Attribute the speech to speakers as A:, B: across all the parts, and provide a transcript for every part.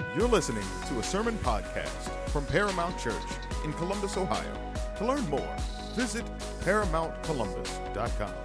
A: You're listening to a sermon podcast from Paramount Church in Columbus, Ohio. To learn more, visit ParamountColumbus.com.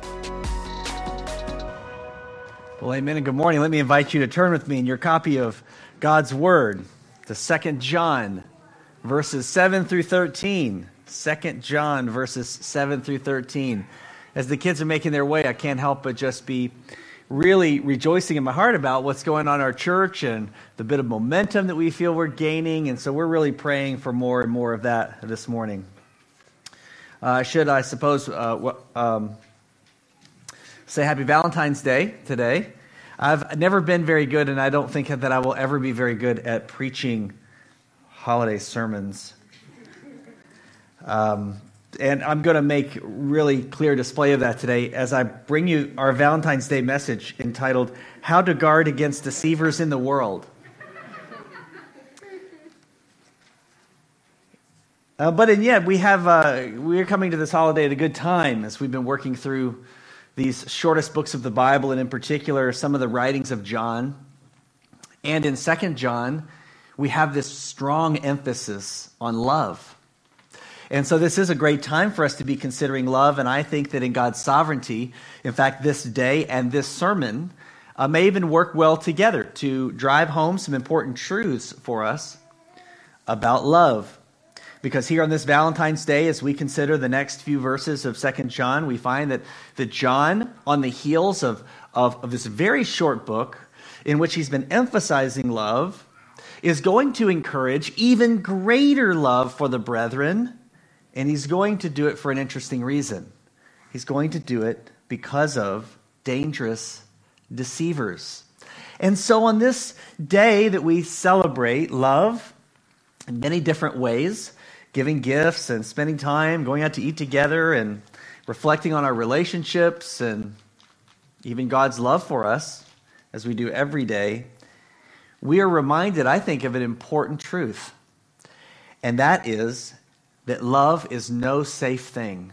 B: Well, amen and good morning. Let me invite you to turn with me in your copy of God's Word to 2 John, verses 7 through 13. 2 John, verses 7 through 13. As the kids are making their way, I can't help but just be really rejoicing in my heart about what's going on in our church and the bit of momentum that we feel we're gaining. And so we're really praying for more and more of that this morning. Should I suppose say Happy Valentine's Day today. I've never been very good, and I don't think that I will ever be very good at preaching holiday sermons. And I'm going to make really clear display of that today as I bring you our Valentine's Day message entitled, How to Guard Against Deceivers in the World. But yet we're coming to this holiday at a good time as we've been working through these shortest books of the Bible, and in particular some of the writings of John. And in 2 John, we have this strong emphasis on love. And so this is a great time for us to be considering love, and I think that in God's sovereignty, in fact, this day and this sermon may even work well together to drive home some important truths for us about love. Because here on this Valentine's Day, as we consider the next few verses of 2 John, we find that John, on the heels of this very short book, in which he's been emphasizing love, is going to encourage even greater love for the brethren. And he's going to do it for an interesting reason. He's going to do it because of dangerous deceivers. And so on this day that we celebrate love in many different ways, giving gifts and spending time, going out to eat together and reflecting on our relationships and even God's love for us, as we do every day, we are reminded, I think, of an important truth. And that is that love is no safe thing.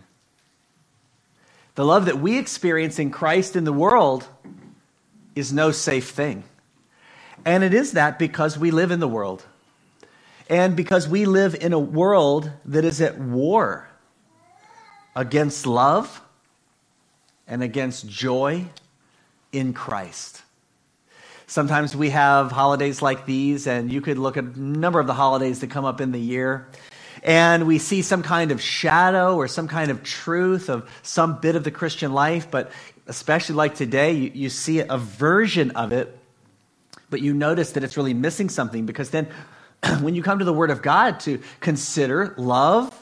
B: The love that we experience in Christ in the world is no safe thing. And it is that because we live in the world. And because we live in a world that is at war against love and against joy in Christ. Sometimes we have holidays like these, and you could look at a number of the holidays that come up in the year, and we see some kind of shadow or some kind of truth of some bit of the Christian life, but especially like today, you see a version of it, but you notice that it's really missing something, because then when you come to the Word of God to consider love,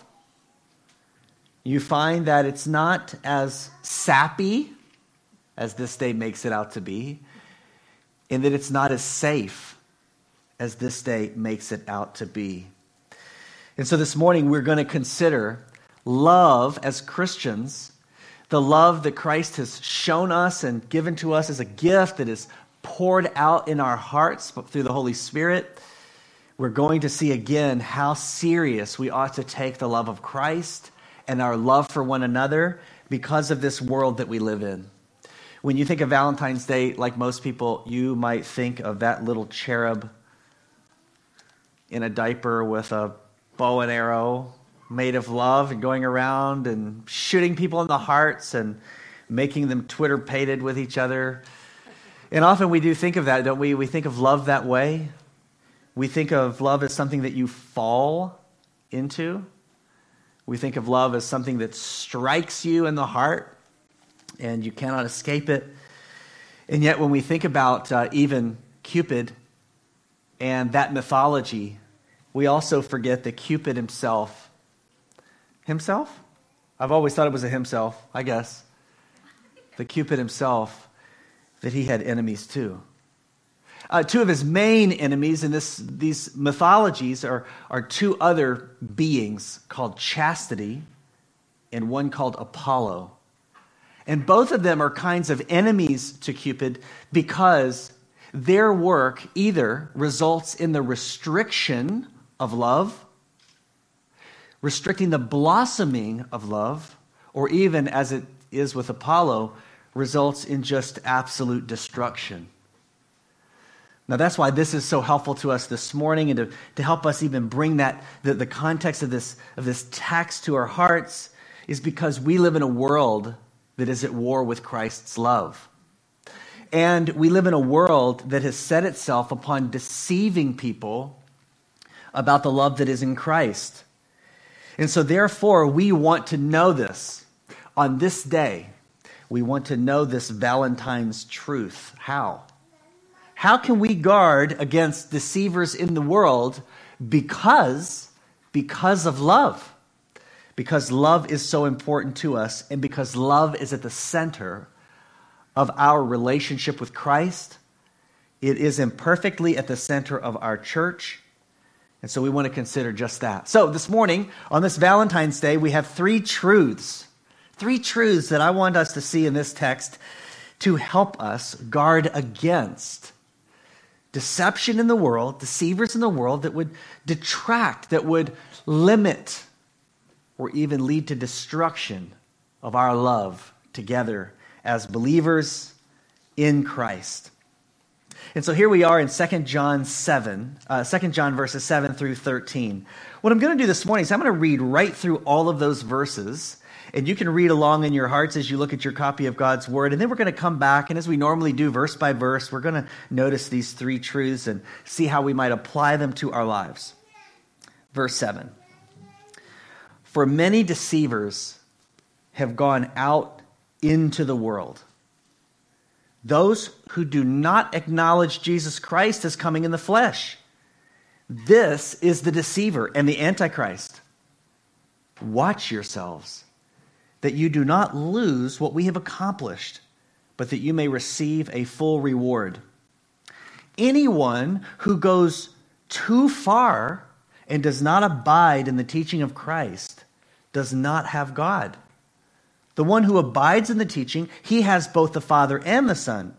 B: you find that it's not as sappy as this day makes it out to be, and that it's not as safe as this day makes it out to be. And so this morning we're going to consider love as Christians, the love that Christ has shown us and given to us as a gift that is poured out in our hearts through the Holy Spirit. We're going to see again how serious we ought to take the love of Christ and our love for one another because of this world that we live in. When you think of Valentine's Day, like most people, you might think of that little cherub in a diaper with a bow and arrow made of love and going around and shooting people in the hearts and making them Twitter-pated with each other. And often we do think of that, don't we? We think of love that way. We think of love as something that you fall into. We think of love as something that strikes you in the heart and you cannot escape it. And yet when we think about even Cupid and that mythology, we also forget that Cupid himself? I've always thought it was a himself, I guess. The Cupid himself, that he had enemies too. Two of his main enemies in these mythologies are two other beings called Chastity and one called Apollo. And both of them are kinds of enemies to Cupid because their work either results in the restriction of love, restricting the blossoming of love, or even, as it is with Apollo, results in just absolute destruction. Now that's why this is so helpful to us this morning, and to help us even bring the context of this text to our hearts, is because we live in a world that is at war with Christ's love. And we live in a world that has set itself upon deceiving people about the love that is in Christ. And so therefore, we want to know this. On this day, we want to know this Valentine's truth. How? How can we guard against deceivers in the world? Because of love. Because love is so important to us, and because love is at the center of our relationship with Christ. It is imperfectly at the center of our church. And so we want to consider just that. So this morning, on this Valentine's Day, we have three truths that I want us to see in this text to help us guard against deception in the world, deceivers in the world that would detract, that would limit, or even lead to destruction of our love together as believers in Christ. And so here we are in 2 John verses 7 through 13. What I'm going to do this morning is I'm going to read right through all of those verses, and you can read along in your hearts as you look at your copy of God's Word, and then we're going to come back, and as we normally do, verse by verse, we're going to notice these three truths and see how we might apply them to our lives. Verse 7. For many deceivers have gone out into the world, those who do not acknowledge Jesus Christ as coming in the flesh. This is the deceiver and the Antichrist. Watch yourselves, that you do not lose what we have accomplished, but that you may receive a full reward. Anyone who goes too far and does not abide in the teaching of Christ does not have God. The one who abides in the teaching, he has both the Father and the Son.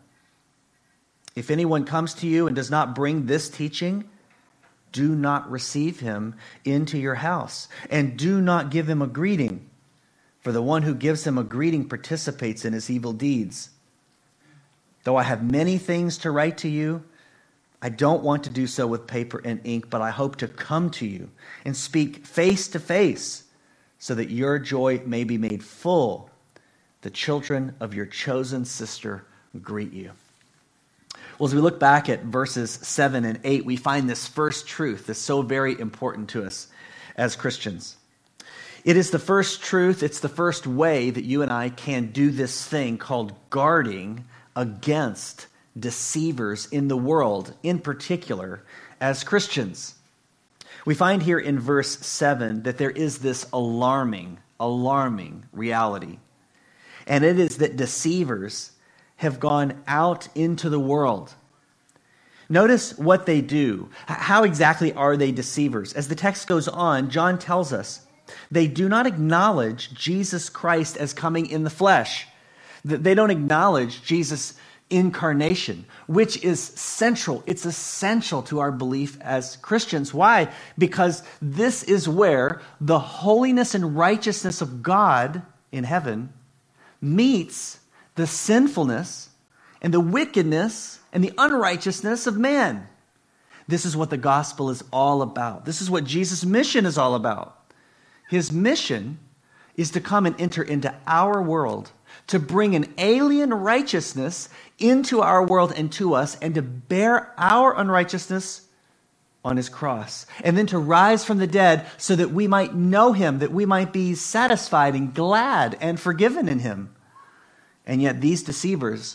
B: If anyone comes to you and does not bring this teaching, do not receive him into your house, and do not give him a greeting, for the one who gives him a greeting participates in his evil deeds. Though I have many things to write to you, I don't want to do so with paper and ink, but I hope to come to you and speak face to face, so that your joy may be made full. The children of your chosen sister greet you. Well, as we look back at verses 7 and 8, we find this first truth that's so very important to us as Christians. It is the first truth, it's the first way that you and I can do this thing called guarding against deceivers in the world, in particular as Christians. We find here in verse 7 that there is this alarming reality. And it is that deceivers have gone out into the world. Notice what they do. How exactly are they deceivers? As the text goes on, John tells us they do not acknowledge Jesus Christ as coming in the flesh. They don't acknowledge Jesus' incarnation, which is central. It's essential to our belief as Christians. Why? Because this is where the holiness and righteousness of God in heaven meets the sinfulness and the wickedness and the unrighteousness of man. This is what the gospel is all about. This is what Jesus' mission is all about. His mission is to come and enter into our world, to bring an alien righteousness into our world and to us, and to bear our unrighteousness on his cross, and then to rise from the dead so that we might know him, that we might be satisfied and glad and forgiven in him. And yet these deceivers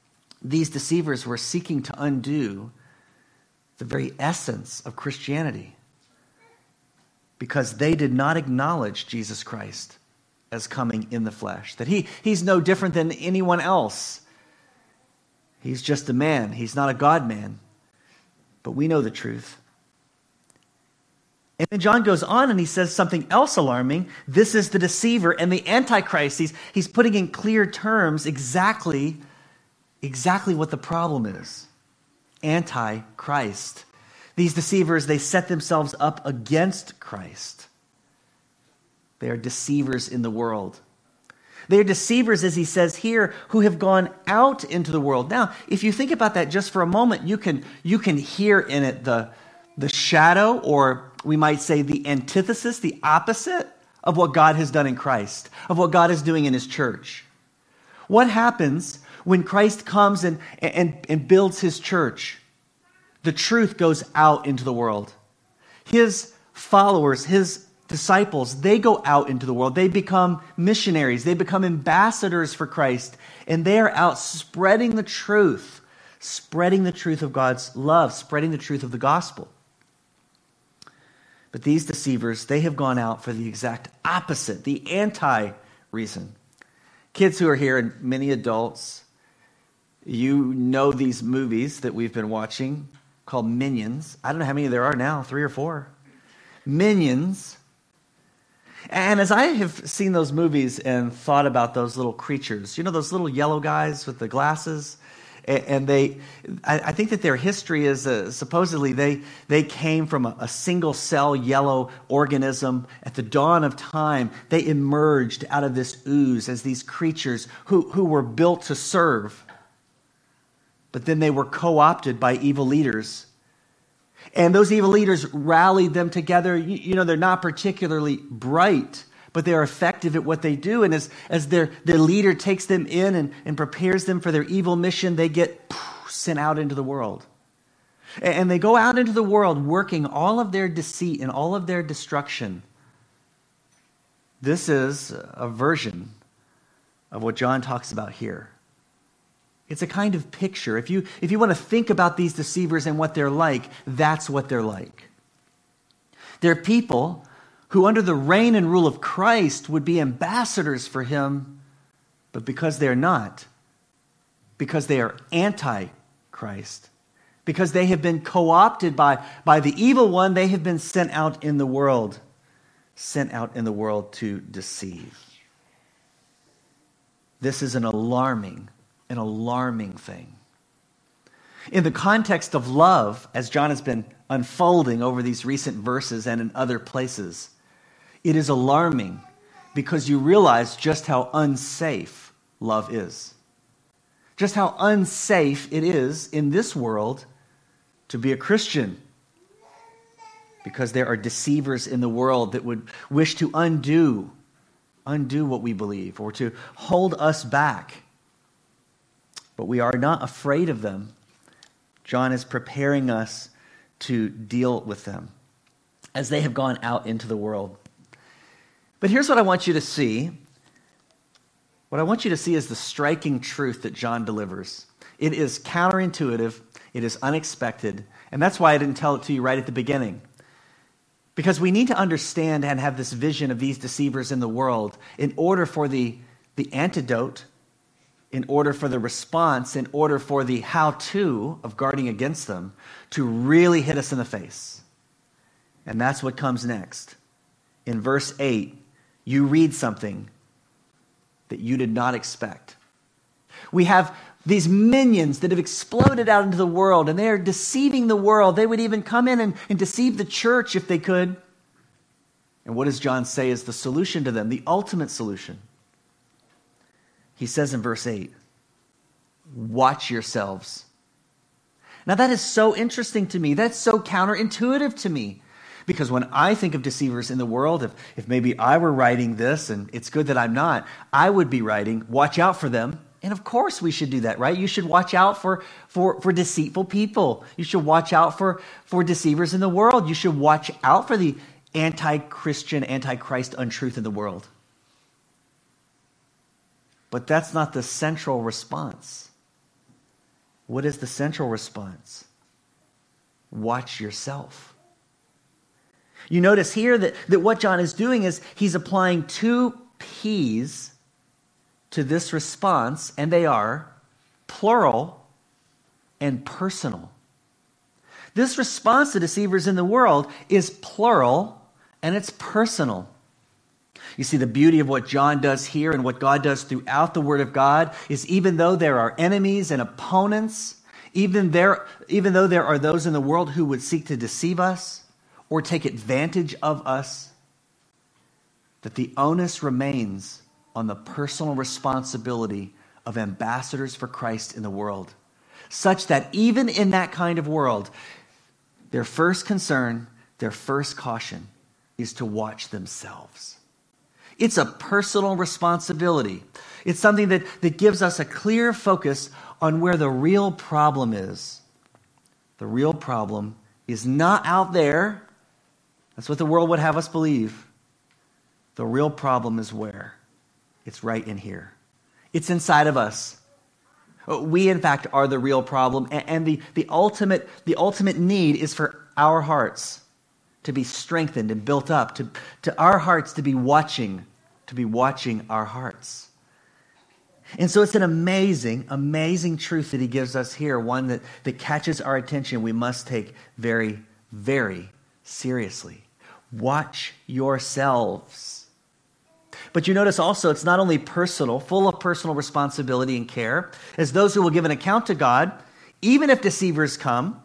B: were seeking to undo the very essence of Christianity, because they did not acknowledge Jesus Christ as coming in the flesh, that he's no different than anyone else. He's just a man. He's not a God man. But we know the truth. And then John goes on and he says something else alarming. This is the deceiver and the Antichrist. He's putting in clear terms exactly what the problem is. Antichrist. These deceivers, they set themselves up against Christ. They are deceivers in the world. They are deceivers, as he says here, who have gone out into the world. Now, if you think about that just for a moment, you can hear in it the shadow, or we might say the antithesis, the opposite of what God has done in Christ, of what God is doing in his church. What happens when Christ comes and builds his church? The truth goes out into the world. His followers, his disciples, they go out into the world. They become missionaries. They become ambassadors for Christ. And they are out spreading the truth of God's love, spreading the truth of the gospel. But these deceivers, they have gone out for the exact opposite, the anti-reason. Kids who are here, and many adults, you know these movies that we've been watching called Minions. I don't know how many there are now, 3 or 4. Minions. And as I have seen those movies and thought about those little creatures, you know, those little yellow guys with the glasses, and I think that their history is supposedly they came from a single cell yellow organism. At the dawn of time, they emerged out of this ooze as these creatures who were built to serve. But then they were co-opted by evil leaders. And those evil leaders rallied them together. You know, they're not particularly bright, but they're effective at what they do. And as their leader takes them in and prepares them for their evil mission, they get sent out into the world. And they go out into the world working all of their deceit and all of their destruction. This is a version of what John talks about here. It's a kind of picture. If you want to think about these deceivers and what they're like, that's what they're like. They're people who under the reign and rule of Christ would be ambassadors for him, but because they're not, because they are anti-Christ, because they have been co-opted by the evil one, they have been sent out in the world to deceive. This is an alarming thing. In the context of love, as John has been unfolding over these recent verses and in other places, it is alarming because you realize just how unsafe love is. Just how unsafe it is in this world to be a Christian. Because there are deceivers in the world that would wish to undo what we believe or to hold us back. But we are not afraid of them. John is preparing us to deal with them as they have gone out into the world. But here's what I want you to see. What I want you to see is the striking truth that John delivers. It is counterintuitive. It is unexpected. And that's why I didn't tell it to you right at the beginning. Because we need to understand and have this vision of these deceivers in the world in order for the antidote, in order for the response, in order for the how-to of guarding against them to really hit us in the face. And that's what comes next. In verse 8, you read something that you did not expect. We have these minions that have exploded out into the world, and they are deceiving the world. They would even come in and deceive the church if they could. And what does John say is the solution to them, the ultimate solution? He says in verse 8, watch yourselves. Now that is so interesting to me. That's so counterintuitive to me. Because when I think of deceivers in the world, if maybe I were writing this, and it's good that I'm not, I would be writing, watch out for them. And of course we should do that, right? You should watch out for deceitful people. You should watch out for deceivers in the world. You should watch out for the anti-Christian, anti-Christ untruth in the world. But that's not the central response. What is the central response? Watch yourself. You notice here that what John is doing is he's applying two P's to this response, and they are plural and personal. This response to deceivers in the world is plural and it's personal. You see, the beauty of what John does here and what God does throughout the Word of God is even though there are enemies and opponents, even though there are those in the world who would seek to deceive us or take advantage of us, that the onus remains on the personal responsibility of ambassadors for Christ in the world, such that even in that kind of world, their first concern, their first caution is to watch themselves. It's a personal responsibility. It's something that gives us a clear focus on where the real problem is. The real problem is not out there. That's what the world would have us believe. The real problem is where? It's right in here. It's inside of us. We, in fact, are the real problem. And the ultimate need is for our hearts to be strengthened and built up, to our hearts to be watching our hearts. And so it's an amazing, amazing truth that he gives us here, one that catches our attention we must take very, very seriously. Watch yourselves. But you notice also it's not only personal, full of personal responsibility and care, as those who will give an account to God, even if deceivers come,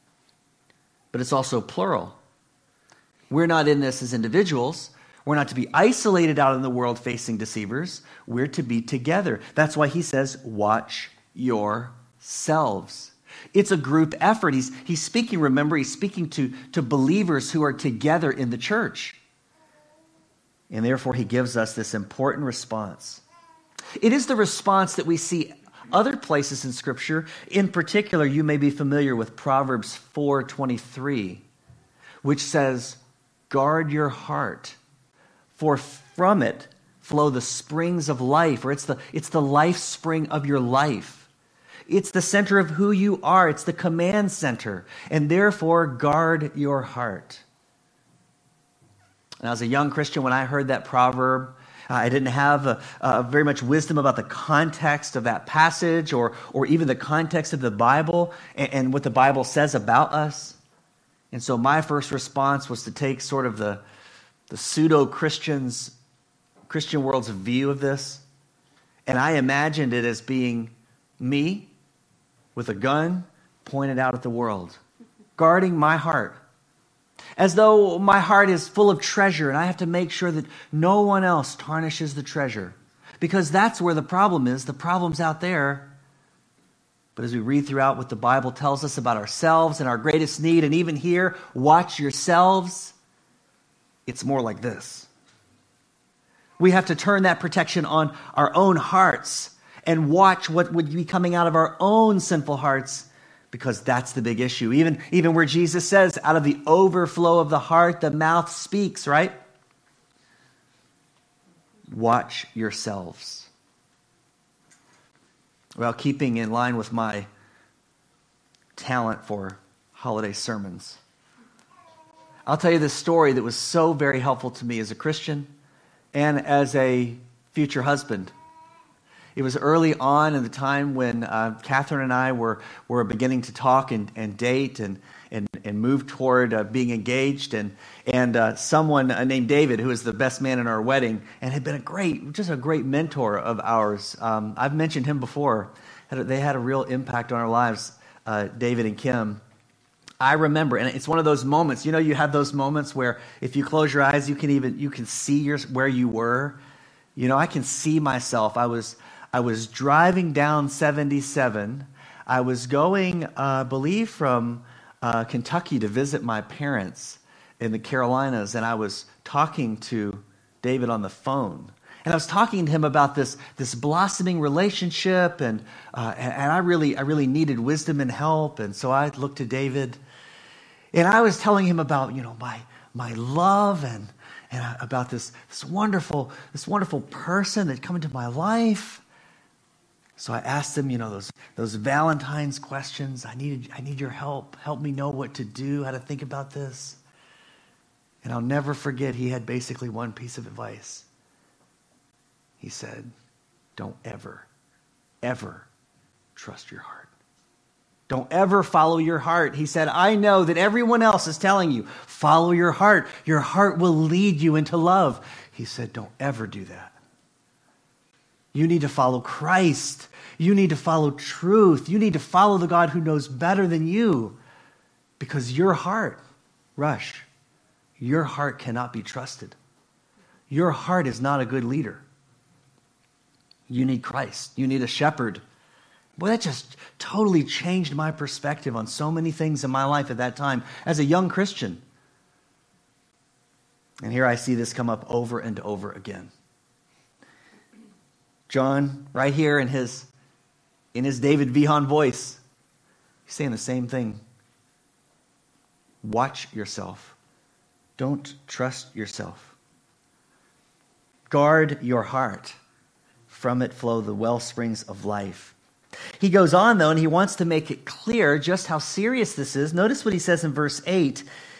B: but it's also plural. We're not in this as individuals. We're not to be isolated out in the world facing deceivers. We're to be together. That's why he says, watch yourselves. It's a group effort. He's speaking, remember, he's speaking to believers who are together in the church. And therefore, he gives us this important response. It is the response that we see other places in Scripture. In particular, you may be familiar with Proverbs 4:23, which says, guard your heart, for from it flow the springs of life, or it's the life spring of your life. It's the center of who you are. It's the command center. And therefore, guard your heart. And as a young Christian, when I heard that proverb, I didn't have very much wisdom about the context of that passage or even the context of the Bible and what the Bible says about us. And so my first response was to take sort of the Christian world's view of this. And I imagined it as being me with a gun pointed out at the world, guarding my heart. As though my heart is full of treasure and I have to make sure that no one else tarnishes the treasure. Because that's where the problem is. The problem's out there. But as we read throughout what the Bible tells us about ourselves and our greatest need, and even here, watch yourselves, it's more like this. We have to turn that protection on our own hearts and watch what would be coming out of our own sinful hearts, because that's the big issue. Even where Jesus says, out of the overflow of the heart, the mouth speaks, right? Watch yourselves. Well, keeping in line with my talent for holiday sermons, I'll tell you this story that was so very helpful to me as a Christian and as a future husband. It was early on in the time when Catherine and I were beginning to talk and date and move toward being engaged. And someone named David, who was the best man in our wedding and had been just a great mentor of ours. I've mentioned him before. They had a real impact on our lives, David and Kim. I remember, and it's one of those moments. You know, you have those moments where if you close your eyes, you can see where you were. You know, I can see myself. I was driving down 77. I was going, I believe, from Kentucky to visit my parents in the Carolinas, and I was talking to David on the phone. And I was talking to him about this blossoming relationship, and I really needed wisdom and help. And so I looked to David, and I was telling him about, my love and about this wonderful person that come into my life. So I asked him, those Valentine's questions. I need your help. Help me know what to do, how to think about this. And I'll never forget, he had basically one piece of advice. He said, don't ever, ever trust your heart. Don't ever follow your heart. He said, I know that everyone else is telling you, follow your heart. Your heart will lead you into love. He said, don't ever do that. You need to follow Christ. You need to follow truth. You need to follow the God who knows better than you. Because your heart, your heart cannot be trusted. Your heart is not a good leader. You need Christ. You need a shepherd. Boy, that just totally changed my perspective on so many things in my life at that time as a young Christian. And here I see this come up over and over again. John, right here in his David Vihan voice, he's saying the same thing. Watch yourself. Don't trust yourself. Guard your heart. From it flow the well springs of life. He goes on, though, and he wants to make it clear just how serious this is. Notice what he says in verse 8.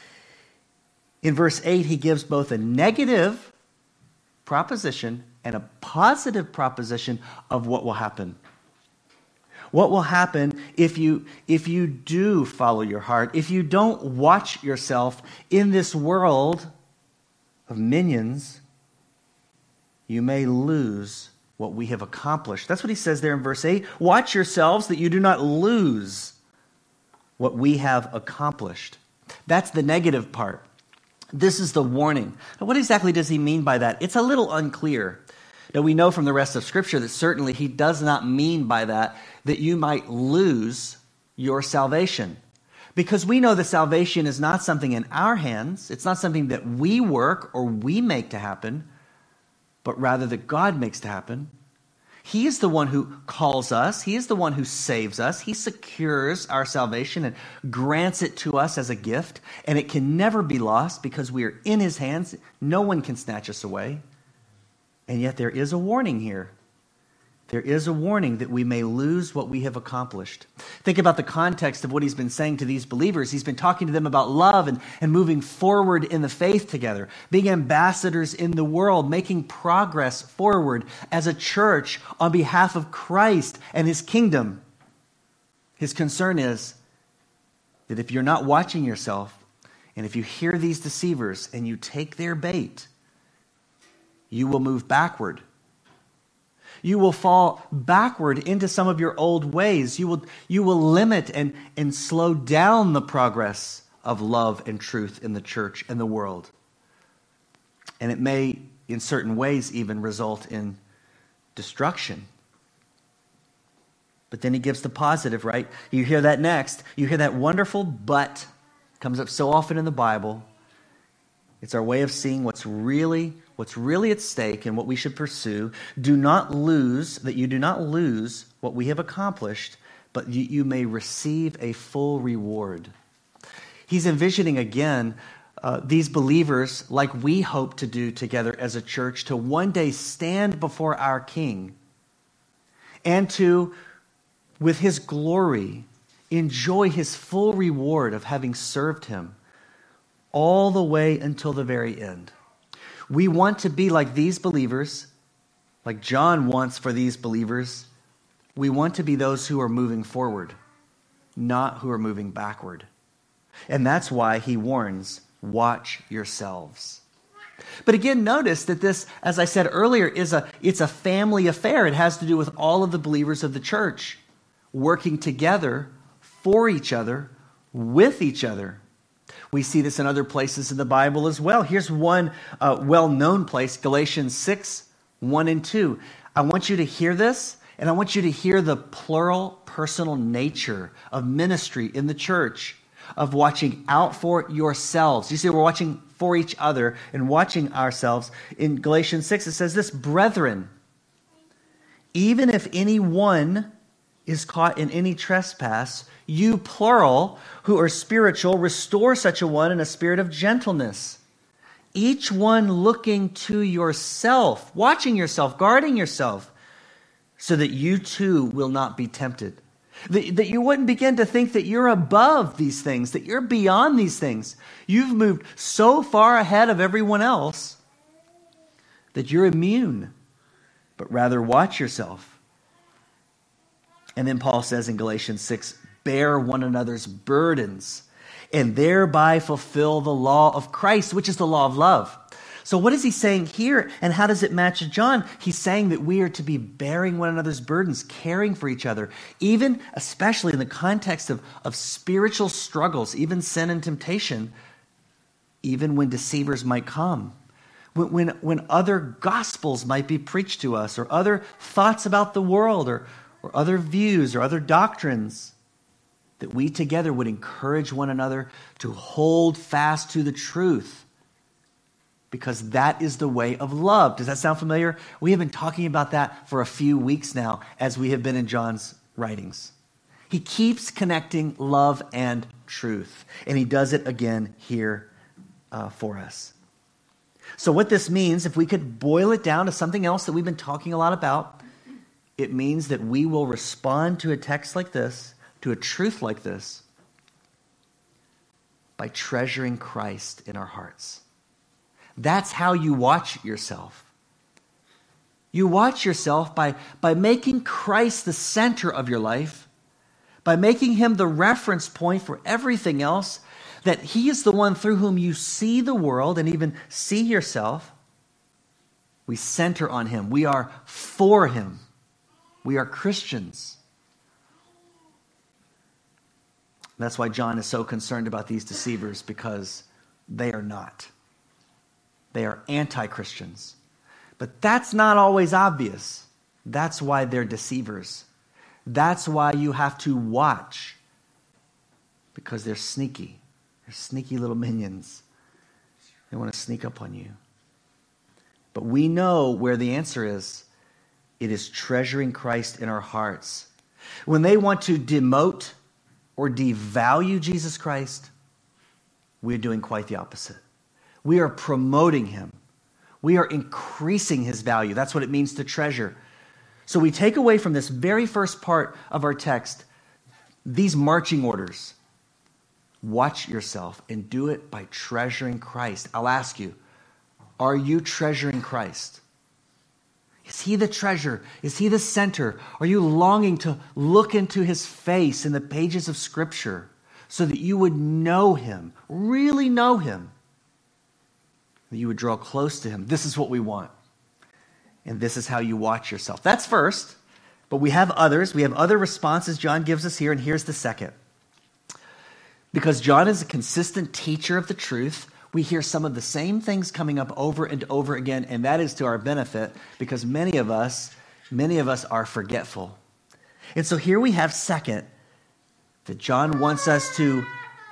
B: In verse 8, he gives both a negative proposition and a positive proposition of what will happen. What will happen if you do follow your heart, if you don't watch yourself in this world of minions, you may lose what we have accomplished. That's what he says there in verse 8. Watch yourselves that you do not lose what we have accomplished. That's the negative part. This is the warning. Now, what exactly does he mean by that? It's a little unclear. Now, we know from the rest of Scripture that certainly he does not mean by that you might lose your salvation. Because we know that salvation is not something in our hands. It's not something that we work or we make to happen, but rather that God makes to happen. He is the one who calls us. He is the one who saves us. He secures our salvation and grants it to us as a gift. And it can never be lost because we are in his hands. No one can snatch us away. And yet there is a warning here. There is a warning that we may lose what we have accomplished. Think about the context of what he's been saying to these believers. He's been talking to them about love and moving forward in the faith together, being ambassadors in the world, making progress forward as a church on behalf of Christ and his kingdom. His concern is that if you're not watching yourself, and if you hear these deceivers and you take their bait, you will move backward. You will fall backward into some of your old ways. You will limit and slow down the progress of love and truth in the church and the world. And it may, in certain ways, even result in destruction. But then he gives the positive, right? You hear that next. You hear that wonderful but. Comes up so often in the Bible. It's our way of seeing what's really at stake and what we should pursue. You do not lose what we have accomplished, but you may receive a full reward. He's envisioning again these believers, like we hope to do together as a church, to one day stand before our King and to, with his glory, enjoy his full reward of having served him all the way until the very end. We want to be like these believers, like John wants for these believers. We want to be those who are moving forward, not who are moving backward. And that's why he warns, watch yourselves. But again, notice that this, as I said earlier, it's a family affair. It has to do with all of the believers of the church working together for each other, with each other. We see this in other places in the Bible as well. Here's one well-known place, Galatians 6, 1 and 2. I want you to hear this, and I want you to hear the plural personal nature of ministry in the church, of watching out for yourselves. You see, we're watching for each other and watching ourselves. In Galatians 6, it says this, brethren, even if anyone is caught in any trespass, you, plural, who are spiritual, restore such a one in a spirit of gentleness. Each one looking to yourself, watching yourself, guarding yourself, so that you too will not be tempted. That you wouldn't begin to think that you're above these things, that you're beyond these things. You've moved so far ahead of everyone else that you're immune, but rather watch yourself. And then Paul says in Galatians 6, bear one another's burdens and thereby fulfill the law of Christ, which is the law of love. So what is he saying here, and how does it match John? He's saying that we are to be bearing one another's burdens, caring for each other, even especially in the context of spiritual struggles, even sin and temptation, even when deceivers might come. when other gospels might be preached to us, or other thoughts about the world, or other views, or other doctrines, that we together would encourage one another to hold fast to the truth, because that is the way of love. Does that sound familiar? We have been talking about that for a few weeks now as we have been in John's writings. He keeps connecting love and truth, and he does it again here for us. So what this means, if we could boil it down to something else that we've been talking a lot about, it means that we will respond to a text like this, to a truth like this, by treasuring Christ in our hearts. That's how you watch yourself. You watch yourself by making Christ the center of your life, by making him the reference point for everything else, that he is the one through whom you see the world and even see yourself. We center on him. We are for him. We are Christians. That's why John is so concerned about these deceivers, because they are not. They are anti-Christians. But that's not always obvious. That's why they're deceivers. That's why you have to watch, because they're sneaky. They're sneaky little minions. They want to sneak up on you. But we know where the answer is. It is treasuring Christ in our hearts. When they want to demote or devalue Jesus Christ, we're doing quite the opposite. We are promoting him. We are increasing his value. That's what it means to treasure. So we take away from this very first part of our text these marching orders. Watch yourself and do it by treasuring Christ. I'll ask you, are you treasuring Christ? Is he the treasure? Is he the center? Are you longing to look into his face in the pages of Scripture so that you would know him, really know him, that you would draw close to him? This is what we want. And this is how you watch yourself. That's first, but we have others. We have other responses John gives us here, and here's the second. Because John is a consistent teacher of the truth, we hear some of the same things coming up over and over again, and that is to our benefit, because many of us are forgetful. And so here we have second, that John wants us to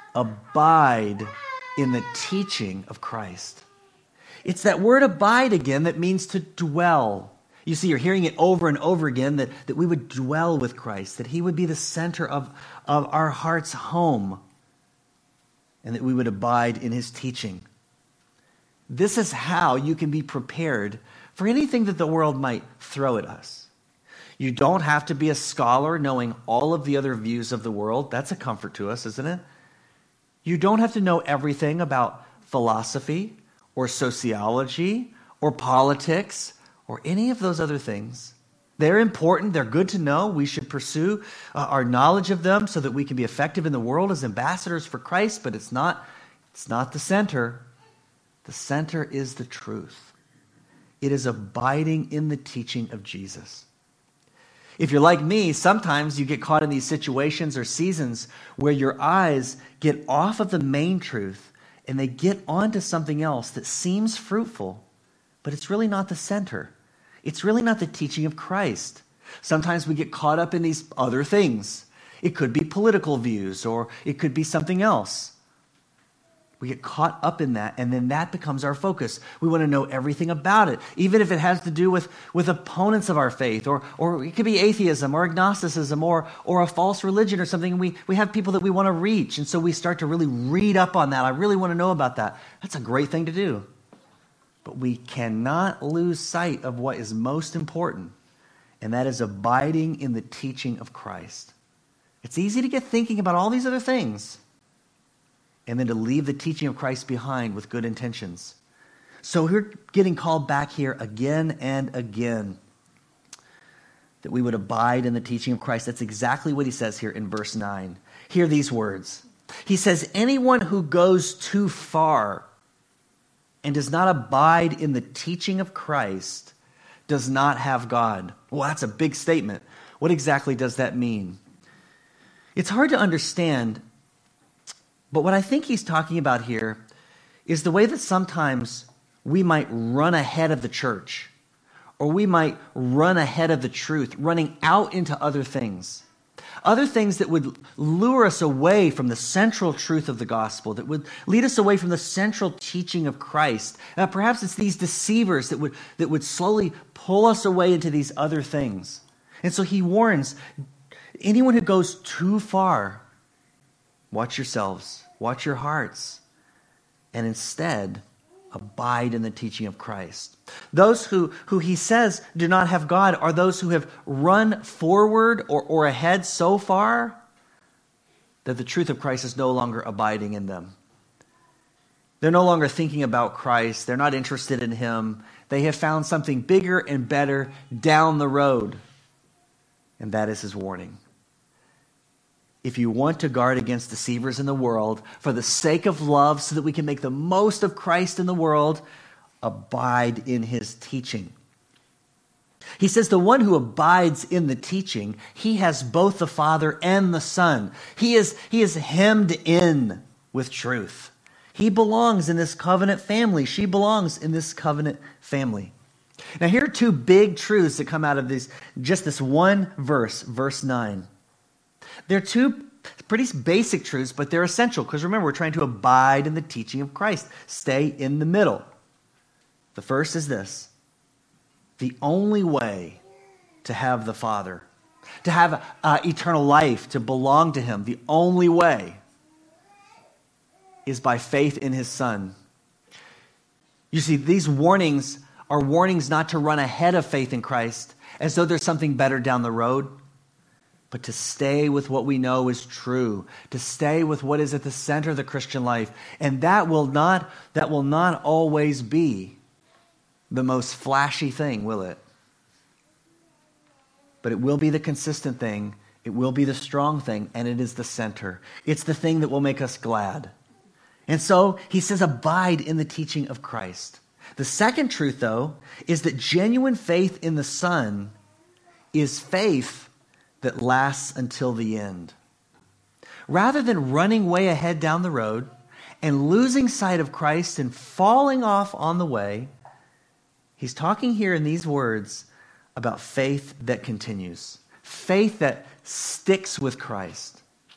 B: abide in the teaching of Christ. It's that word abide again that means to dwell. You see, you're hearing it over and over again, that we would dwell with Christ, that he would be the center of our heart's home, and that we would abide in his teaching. This is how you can be prepared for anything that the world might throw at us. You don't have to be a scholar knowing all of the other views of the world. That's a comfort to us, isn't it? You don't have to know everything about philosophy or sociology or politics or any of those other things. They're important. They're good to know. We should pursue our knowledge of them so that we can be effective in the world as ambassadors for Christ, but it's not the center. The center is the truth. It is abiding in the teaching of Jesus. If you're like me, sometimes you get caught in these situations or seasons where your eyes get off of the main truth and they get onto something else that seems fruitful, but it's really not the center. It's really not the teaching of Christ. Sometimes we get caught up in these other things. It could be political views, or it could be something else. We get caught up in that, and then that becomes our focus. We want to know everything about it, even if it has to do with opponents of our faith, or it could be atheism, or agnosticism, or a false religion or something. We have people that we want to reach, and so we start to really read up on that. I really want to know about that. That's a great thing to do. But we cannot lose sight of what is most important, and that is abiding in the teaching of Christ. It's easy to get thinking about all these other things and then to leave the teaching of Christ behind with good intentions. So we're getting called back here again and again, that we would abide in the teaching of Christ. That's exactly what he says here in verse 9. Hear these words. He says, anyone who goes too far and does not abide in the teaching of Christ does not have God. Well, that's a big statement. What exactly does that mean? It's hard to understand, but what I think he's talking about here is the way that sometimes we might run ahead of the church, or we might run ahead of the truth, running out into other things that would lure us away from the central truth of the gospel, that would lead us away from the central teaching of Christ. Perhaps it's these deceivers that would slowly pull us away into these other things. And so he warns, anyone who goes too far, watch yourselves, watch your hearts, and instead abide in the teaching of Christ. Those who he says do not have God are those who have run forward or ahead so far that the truth of Christ is no longer abiding in them. They're no longer thinking about Christ. They're not interested in him. They have found something bigger and better down the road. And that is his warning. If you want to guard against deceivers in the world for the sake of love so that we can make the most of Christ in the world, abide in his teaching. He says the one who abides in the teaching, he has both the Father and the Son. He is hemmed in with truth. He belongs in this covenant family. She belongs in this covenant family. Now here are two big truths that come out of this one verse, verse 9. They're two pretty basic truths, but they're essential because remember, we're trying to abide in the teaching of Christ. Stay in the middle. The first is this: the only way to have the Father, to have eternal life, to belong to him, the only way is by faith in his Son. You see, these warnings are warnings not to run ahead of faith in Christ as though there's something better down the road, but to stay with what we know is true, to stay with what is at the center of the Christian life. And that will not always be the most flashy thing, will it? But it will be the consistent thing, it will be the strong thing, and it is the center. It's the thing that will make us glad. And so he says, abide in the teaching of Christ. The second truth, though, is that genuine faith in the Son is faith that lasts until the end. Rather than running way ahead down the road and losing sight of Christ and falling off on the way, he's talking here in these words about faith that continues, faith that sticks with Christ.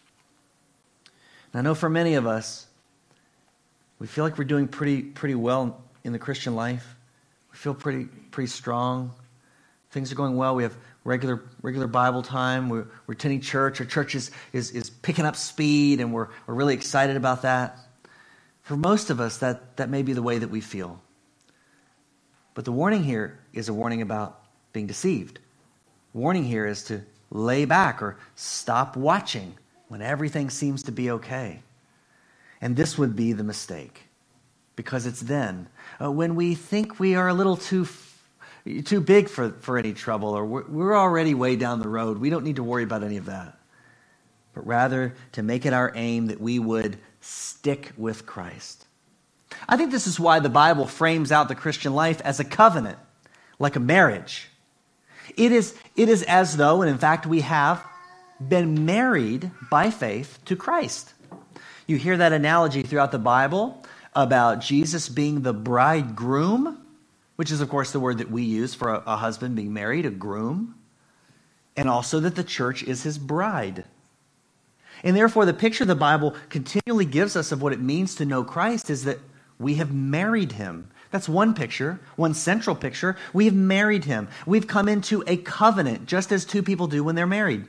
B: And I know for many of us, we feel like we're doing pretty well in the Christian life. We feel pretty strong. Things are going well. We have regular Bible time. We're attending church. Our church is picking up speed, and we're really excited about that. For most of us, that may be the way that we feel. But the warning here is a warning about being deceived. Warning here is to lay back or stop watching when everything seems to be okay. And this would be the mistake, because it's then when we think we are a little too big for any trouble, or we're already way down the road. We don't need to worry about any of that. But rather to make it our aim that we would stick with Christ. I think this is why the Bible frames out the Christian life as a covenant, like a marriage. It is as though, and in fact we have, been married by faith to Christ. You hear that analogy throughout the Bible about Jesus being the bridegroom, which is, of course, the word that we use for a husband being married, a groom, and also that the church is his bride. And therefore, the picture the Bible continually gives us of what it means to know Christ is that we have married him. That's one picture, one central picture. We have married him. We've come into a covenant, just as two people do when they're married.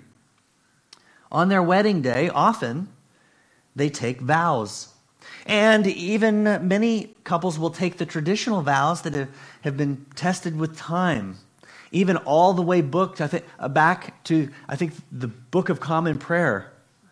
B: On their wedding day, often, they take vows. And even many couples will take the traditional vows that have been tested with time, even all the way booked, back to the Book of Common Prayer.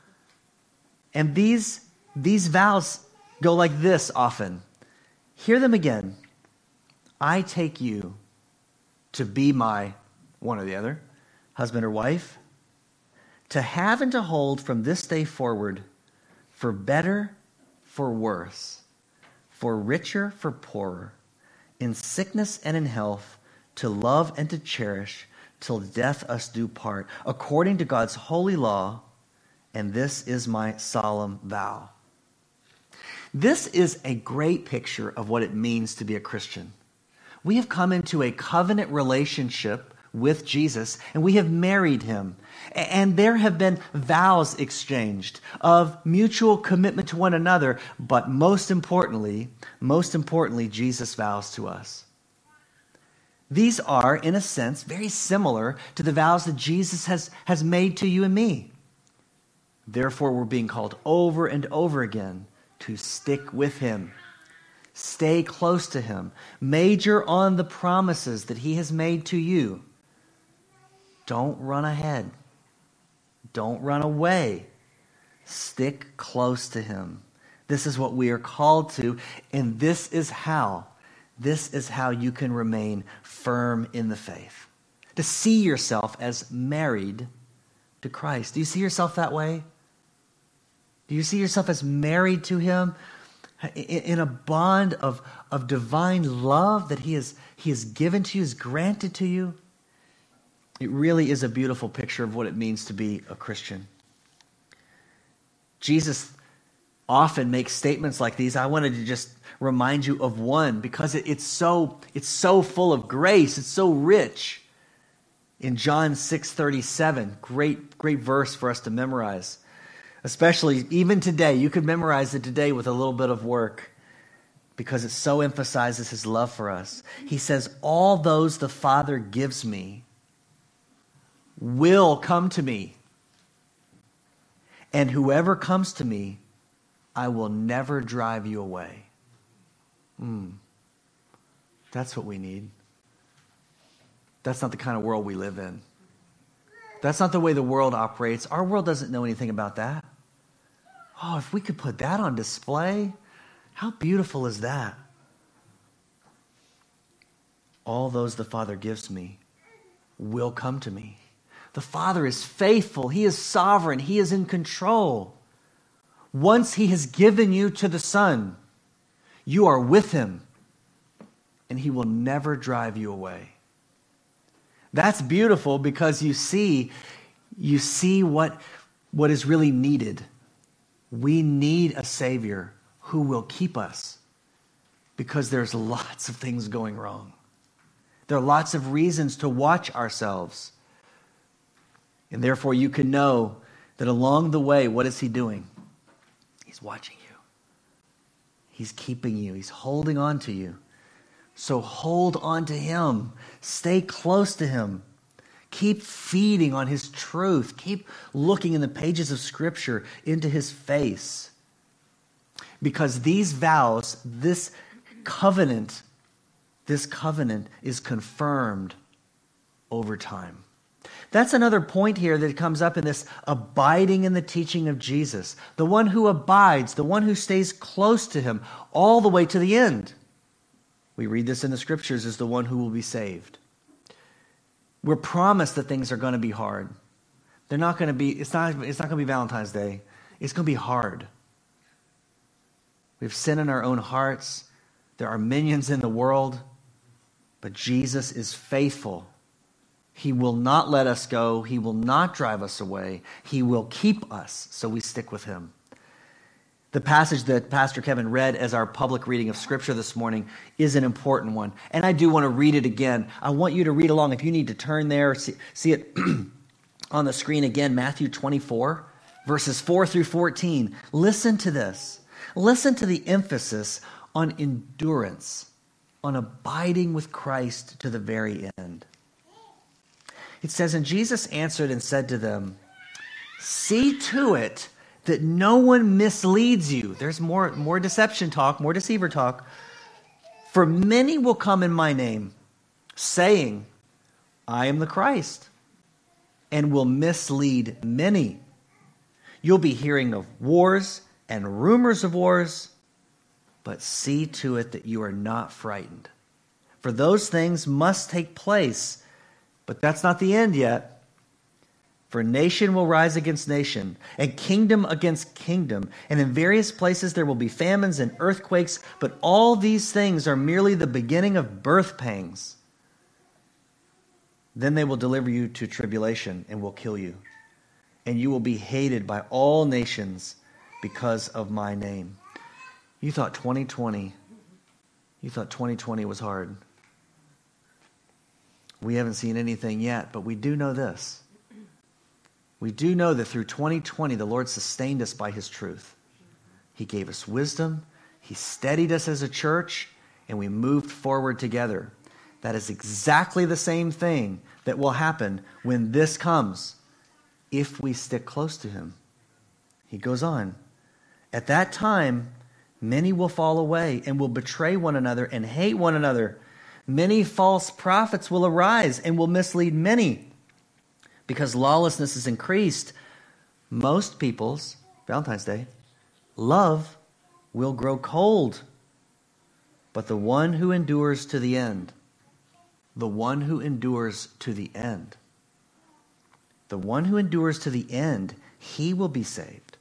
B: And these vows go like this often. Hear them again. I take you to be my, one or the other, husband or wife, to have and to hold from this day forward, for better, for worse, for richer, for poorer, in sickness and in health, to love and to cherish, till death us do part, according to God's holy law, and this is my solemn vow. This is a great picture of what it means to be a Christian. We have come into a covenant relationship with Jesus, and we have married him. And there have been vows exchanged of mutual commitment to one another, but most importantly, Jesus vows to us. These are, in a sense, very similar to the vows that Jesus has made to you and me. Therefore, we're being called over and over again to stick with him. Stay close to him. Major on the promises that he has made to you. Don't run ahead. Don't run away. Stick close to him. This is what we are called to, and this is how you can remain firm in the faith. To see yourself as married to Christ. Do you see yourself that way? Do you see yourself as married to him in a bond of divine love that he has given to you, has granted to you? It really is a beautiful picture of what it means to be a Christian. Jesus often makes statements like these. I wanted to just remind you of one because it's so full of grace. It's so rich. In John 6:37, great verse for us to memorize. Especially even today, you could memorize it today with a little bit of work because it so emphasizes his love for us. He says, "All those the Father gives me will come to me. And whoever comes to me, I will never drive you away." That's what we need. That's not the kind of world we live in. That's not the way the world operates. Our world doesn't know anything about that. Oh, if we could put that on display, how beautiful is that? All those the Father gives me will come to me. The Father is faithful. He is sovereign. He is in control. Once he has given you to the Son, you are with him, and he will never drive you away. That's beautiful because you see what is really needed. We need a Savior who will keep us because there's lots of things going wrong. There are lots of reasons to watch ourselves. And therefore you can know that along the way, what is he doing? He's watching you. He's keeping you. He's holding on to you. So hold on to him. Stay close to him. Keep feeding on his truth. Keep looking in the pages of Scripture into his face. Because these vows, this covenant is confirmed over time. That's another point here that comes up in this abiding in the teaching of Jesus. The one who abides, the one who stays close to him all the way to the end. We read this in the Scriptures as the one who will be saved. We're promised that things are going to be hard. They're not going to be, it's not going to be Valentine's Day. It's going to be hard. We have sin in our own hearts. There are minions in the world. But Jesus is faithful. He will not let us go. He will not drive us away. He will keep us, so we stick with him. The passage that Pastor Kevin read as our public reading of Scripture this morning is an important one. And I do want to read it again. I want you to read along. If you need to turn there, see it on the screen again, Matthew 24, verses 4 through 14. Listen to this. Listen to the emphasis on endurance, on abiding with Christ to the very end. It says, "And Jesus answered and said to them, 'See to it that no one misleads you.'" There's more deception talk, more deceiver talk. "For many will come in my name, saying, 'I am the Christ,' and will mislead many. You'll be hearing of wars and rumors of wars, but see to it that you are not frightened. For those things must take place, but that's not the end yet. For nation will rise against nation, and kingdom against kingdom, and in various places there will be famines and earthquakes, but all these things are merely the beginning of birth pangs. Then they will deliver you to tribulation and will kill you, and you will be hated by all nations because of my name." You thought 2020 was hard. We haven't seen anything yet, but we do know this. We do know that through 2020, the Lord sustained us by his truth. He gave us wisdom. He steadied us as a church, and we moved forward together. That is exactly the same thing that will happen when this comes, if we stick close to him. He goes on. At that time, many will fall away and will betray one another and hate one another. Many false prophets will arise and will mislead many. Because lawlessness is increased, most people's, Valentine's Day, love will grow cold. But the one who endures to the end, the one who endures to the end, the one who endures to the end, he will be saved.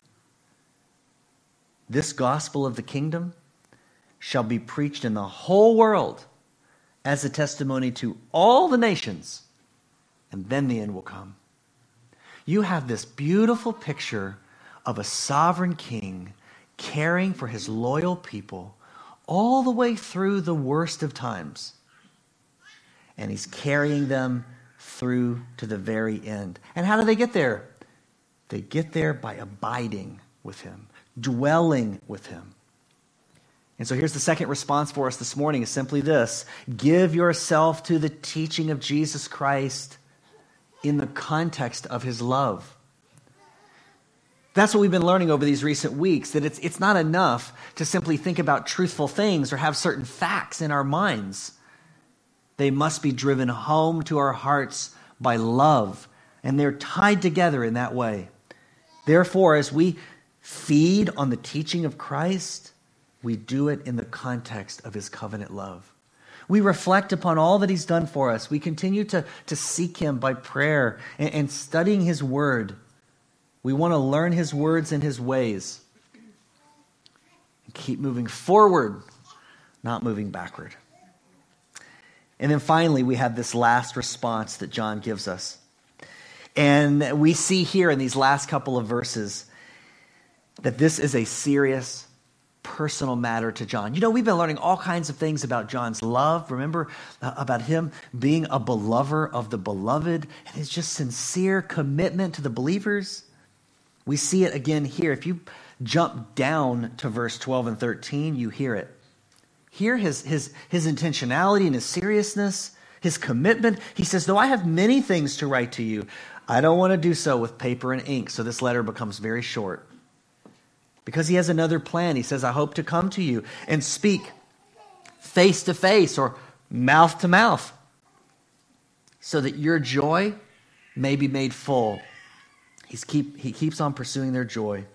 B: This gospel of the kingdom shall be preached in the whole world as a testimony to all the nations, and then the end will come. You have this beautiful picture of a sovereign king caring for his loyal people all the way through the worst of times. And he's carrying them through to the very end. And how do they get there? They get there by abiding with him, dwelling with him. And so here's the second response for us this morning is simply this: give yourself to the teaching of Jesus Christ in the context of his love. That's what we've been learning over these recent weeks, that it's not enough to simply think about truthful things or have certain facts in our minds. They must be driven home to our hearts by love, and they're tied together in that way. Therefore, as we feed on the teaching of Christ, we do it in the context of his covenant love. We reflect upon all that he's done for us. We continue to seek him by prayer and studying his word. We want to learn his words and his ways. And keep moving forward, not moving backward. And then finally, we have this last response that John gives us. And we see here in these last couple of verses that this is a serious, personal matter to John. You know, we've been learning all kinds of things about John's love. Remember about him being a belover of the beloved and his just sincere commitment to the believers. We see it again here. If you jump down to verse 12 and 13, you hear it. Hear his intentionality and his seriousness, his commitment. He says, though I have many things to write to you, I don't want to do so with paper and ink. So this letter becomes very short. Because he has another plan. He says, I hope to come to you and speak face to face or mouth to mouth so that your joy may be made full. He keeps on pursuing their joy.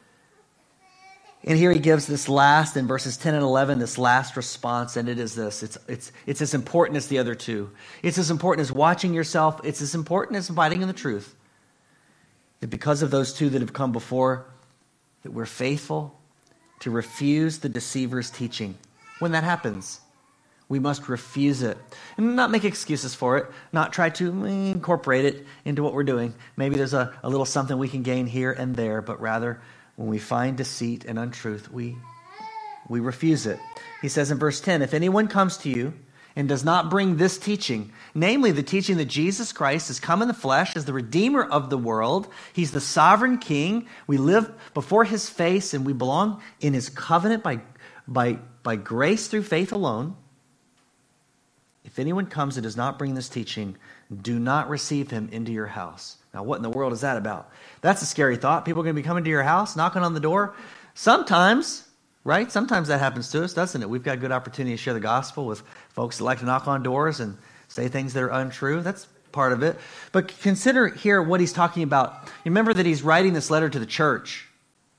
B: And here he gives this last, in verses 10 and 11, this last response, and it is this. It's as important as the other two. It's as important as watching yourself. It's as important as abiding in the truth. That because of those two that have come before, that we're faithful to refuse the deceiver's teaching. When that happens, we must refuse it. And not make excuses for it, not try to incorporate it into what we're doing. Maybe there's a little something we can gain here and there, but rather, when we find deceit and untruth, we refuse it. He says in verse 10, if anyone comes to you and does not bring this teaching, namely the teaching that Jesus Christ has come in the flesh as the Redeemer of the world, he's the sovereign King, we live before his face and we belong in his covenant by grace through faith alone. If anyone comes and does not bring this teaching, do not receive him into your house. Now, what in the world is that about? That's a scary thought. People are going to be coming to your house, knocking on the door. Sometimes, right? Sometimes that happens to us, doesn't it? We've got good opportunity to share the gospel with folks that like to knock on doors and say things that are untrue. That's part of it. But consider here what he's talking about. You remember that he's writing this letter to the church.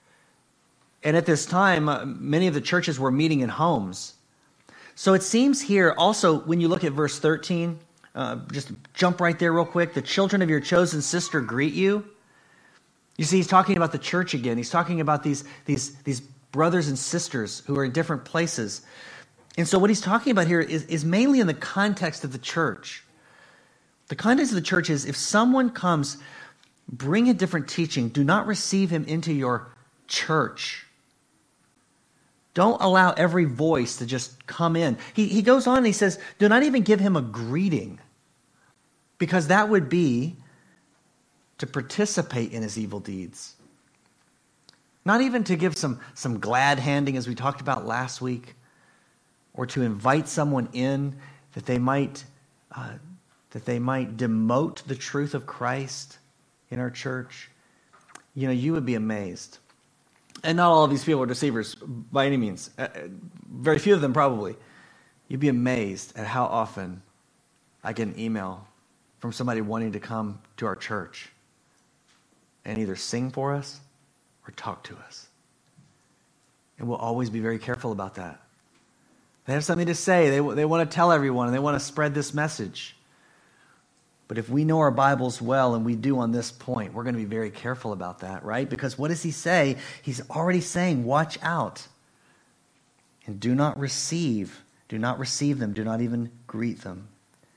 B: And at this time, many of the churches were meeting in homes. So it seems here also, when you look at verse 13, just jump right there real quick. The children of your chosen sister greet you. You see, he's talking about the church again. He's talking about these brothers and sisters who are in different places. And so what he's talking about here is mainly in the context of the church. The context of the church is if someone comes, bring a different teaching, do not receive him into your church. Don't allow every voice to just come in. He goes on and he says, do not even give him a greeting, because that would be to participate in his evil deeds. Not even to give some glad handing, as we talked about last week, or to invite someone in that they might demote the truth of Christ in our church. You would be amazed. And not all of these people are deceivers by any means. Very few of them probably. You'd be amazed at how often I get an email from somebody wanting to come to our church and either sing for us or talk to us. And we'll always be very careful about that. They have something to say. They want to tell everyone, and they want to spread this message. But if we know our Bibles well, and we do on this point, we're going to be very careful about that, right? Because what does he say? He's already saying, watch out. And do not receive them. Do not even greet them.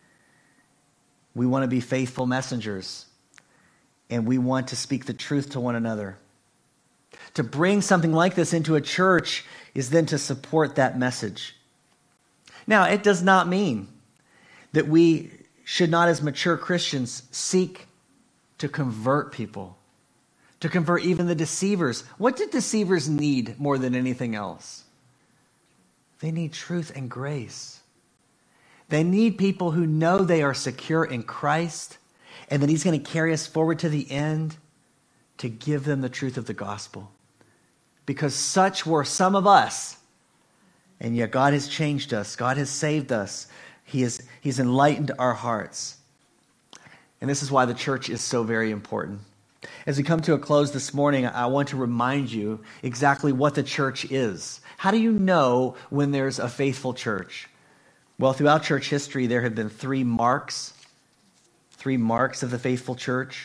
B: We want to be faithful messengers. And we want to speak the truth to one another. To bring something like this into a church is then to support that message. Now, it does not mean that we should not, as mature Christians, seek to convert people, to convert even the deceivers. What do deceivers need more than anything else? They need truth and grace. They need people who know they are secure in Christ and that he's going to carry us forward to the end to give them the truth of the gospel. Because such were some of us. And yet God has changed us. God has saved us. He's enlightened our hearts. And this is why the church is so very important. As we come to a close this morning, I want to remind you exactly what the church is. How do you know when there's a faithful church? Well, throughout church history, there have been three marks of the faithful church.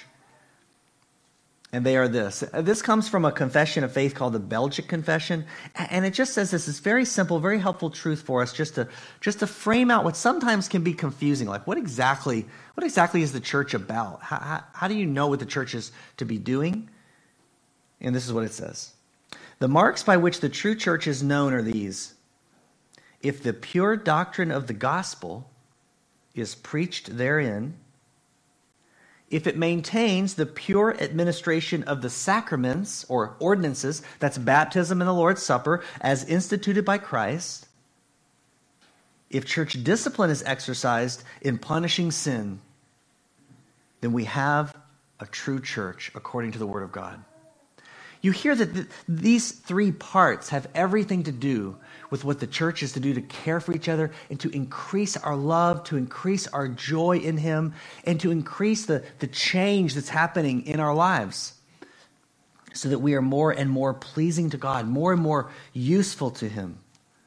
B: And they are this. This comes from a confession of faith called the Belgic Confession. And it just says this is very simple, very helpful truth for us just to frame out what sometimes can be confusing. Like what exactly is the church about? How do you know what the church is to be doing? And this is what it says. The marks by which the true church is known are these. If the pure doctrine of the gospel is preached therein, if it maintains the pure administration of the sacraments or ordinances, that's baptism and the Lord's Supper, as instituted by Christ, if church discipline is exercised in punishing sin, then we have a true church according to the Word of God. You hear that these three parts have everything to do with what the church is to do to care for each other and to increase our love, to increase our joy in Him, and to increase the change that's happening in our lives so that we are more and more pleasing to God, more and more useful to Him.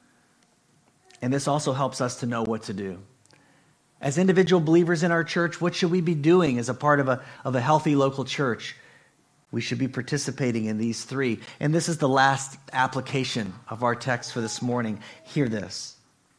B: And this also helps us to know what to do. As individual believers in our church, what should we be doing as a part of a healthy local church? We should be participating in these three. And this is the last application of our text for this morning. Hear this.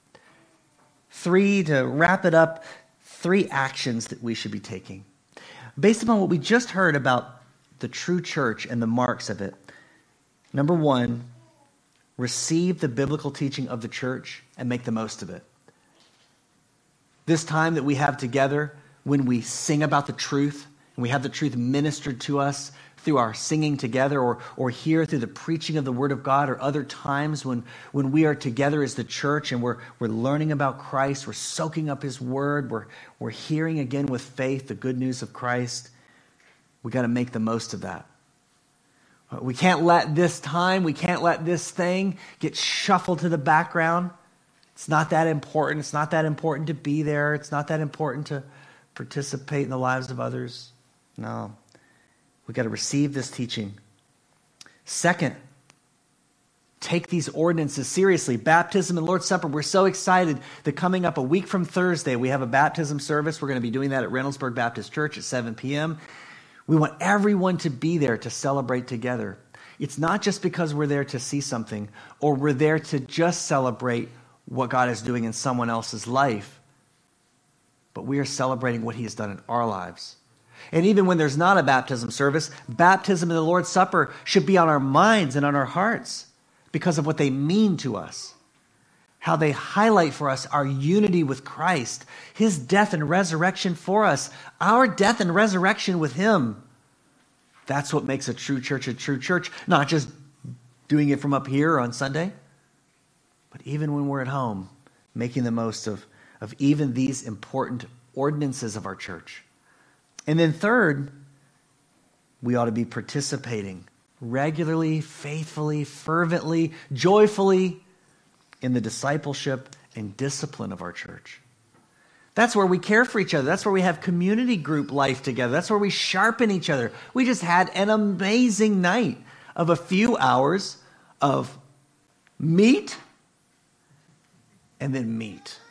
B: To wrap it up, 3 actions that we should be taking. Based upon what we just heard about the true church and the marks of it. Number 1, receive the biblical teaching of the church and make the most of it. This time that we have together, when we sing about the truth, and we have the truth ministered to us through our singing together or here through the preaching of the Word of God, or other times when we are together as the church and we're learning about Christ, we're soaking up His Word, we're hearing again with faith the good news of Christ. We got to make the most of that. We can't let this thing get shuffled to the background. It's not that important. It's not that important to be there. It's not that important to participate in the lives of others. No. We've got to receive this teaching. Second, take these ordinances seriously. Baptism and Lord's Supper. We're so excited that coming up a week from Thursday, we have a baptism service. We're going to be doing that at Reynoldsburg Baptist Church at 7 p.m. We want everyone to be there to celebrate together. It's not just because we're there to see something or we're there to just celebrate what God is doing in someone else's life, but we are celebrating what He has done in our lives. And even when there's not a baptism service, baptism and the Lord's Supper should be on our minds and on our hearts, because of what they mean to us, how they highlight for us our unity with Christ, his death and resurrection for us, our death and resurrection with him. That's what makes a true church, not just doing it from up here on Sunday, but even when we're at home, making the most of even these important ordinances of our church. And then third, we ought to be participating regularly, faithfully, fervently, joyfully in the discipleship and discipline of our church. That's where we care for each other. That's where we have community group life together. That's where we sharpen each other. We just had an amazing night of a few hours of meat and then meat.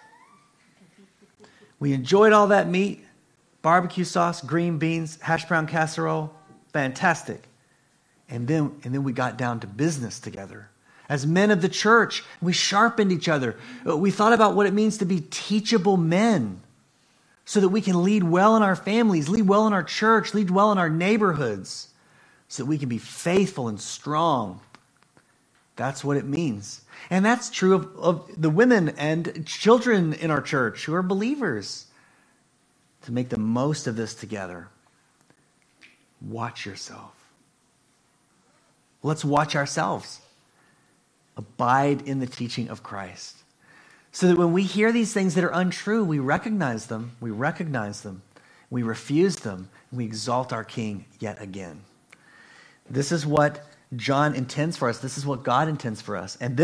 B: We enjoyed all that meat, barbecue sauce, green beans, hash brown casserole, fantastic. And then we got down to business together. As men of the church, we sharpened each other. We thought about what it means to be teachable men so that we can lead well in our families, lead well in our church, lead well in our neighborhoods, so that we can be faithful and strong. That's what it means. And that's true of the women and children in our church who are believers. To make the most of this together, watch yourself. Let's watch ourselves. Abide in the teaching of Christ. So that when we hear these things that are untrue, we recognize them, we refuse them, and we exalt our King yet again. This is what John intends for us. This is what God intends for us. And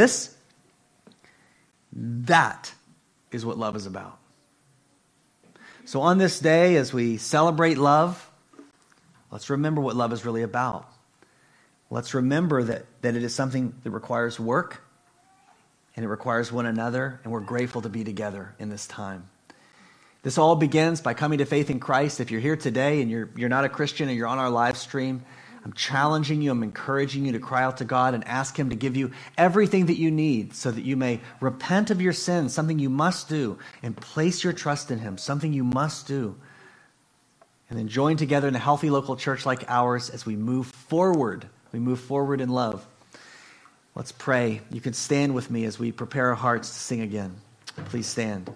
B: that is what love is about. So on this day, as we celebrate love, let's remember what love is really about. Let's remember that it is something that requires work, and it requires one another, and we're grateful to be together in this time. This all begins by coming to faith in Christ. If you're here today and you're not a Christian and you're on our live stream, I'm challenging you, I'm encouraging you to cry out to God and ask him to give you everything that you need so that you may repent of your sins, something you must do, and place your trust in him, something you must do. And then join together in a healthy local church like ours as we move forward. We move forward in love. Let's pray. You can stand with me as we prepare our hearts to sing again. Please stand.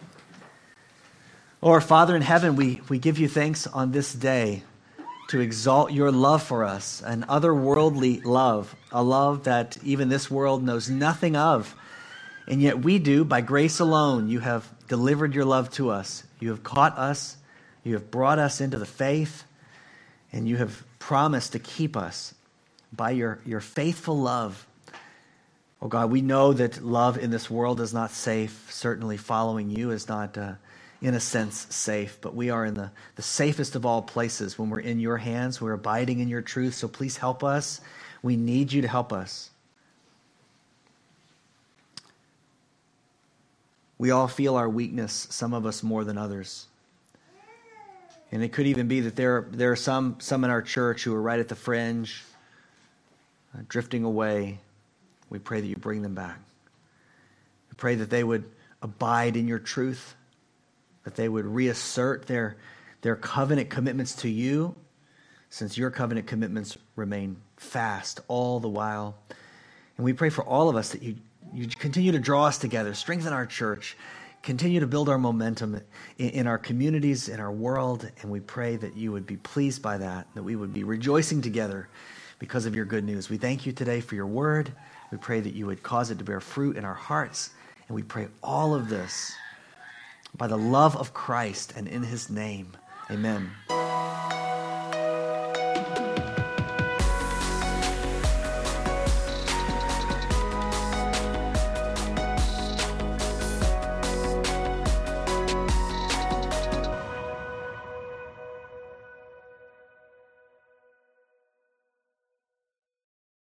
B: Oh, our Father in heaven, we give you thanks on this day to exalt your love for us, an otherworldly love, a love that even this world knows nothing of. And yet we do, by grace alone. You have delivered your love to us. You have caught us. You have brought us into the faith. And you have promised to keep us by your faithful love. Oh God, we know that love in this world is not safe. Certainly following you is not, in a sense, safe. But we are in the safest of all places when we're in your hands. We're abiding in your truth. So please help us. We need you to help us. We all feel our weakness, some of us more than others. And it could even be that there are some in our church who are right at the fringe, drifting away. We pray that you bring them back. We pray that they would abide in your truth, that they would reassert their covenant commitments to you, since your covenant commitments remain fast all the while. And we pray for all of us that you continue to draw us together, strengthen our church, continue to build our momentum in our communities, in our world, and we pray that you would be pleased by that we would be rejoicing together because of your good news. We thank you today for your word. We pray that you would cause it to bear fruit in our hearts, and we pray all of this by the love of Christ and in his name. Amen.